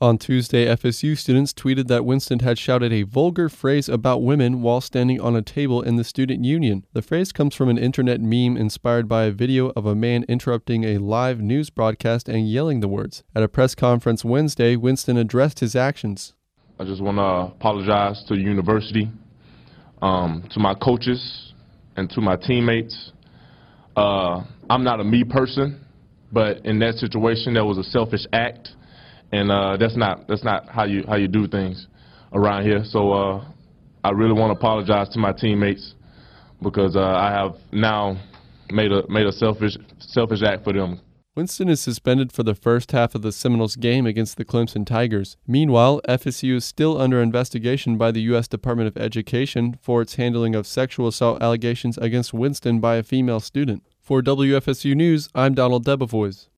On Tuesday, FSU students tweeted that Winston had shouted a vulgar phrase about women while standing on a table in the student union. The phrase comes from an internet meme inspired by a video of a man interrupting a live news broadcast and yelling the words. At a press conference Wednesday, Winston addressed his actions. I just want to apologize to the university, to my coaches, and to my teammates. I'm not a me person, but in that situation, that was a selfish act. And that's not how you do things around here. So I really want to apologize to my teammates because I have now made a selfish act for them. Winston is suspended for the first half of the Seminoles game against the Clemson Tigers. Meanwhile, FSU is still under investigation by the U.S. Department of Education for its handling of sexual assault allegations against Winston by a female student. For WFSU News, I'm Donald Debevoise.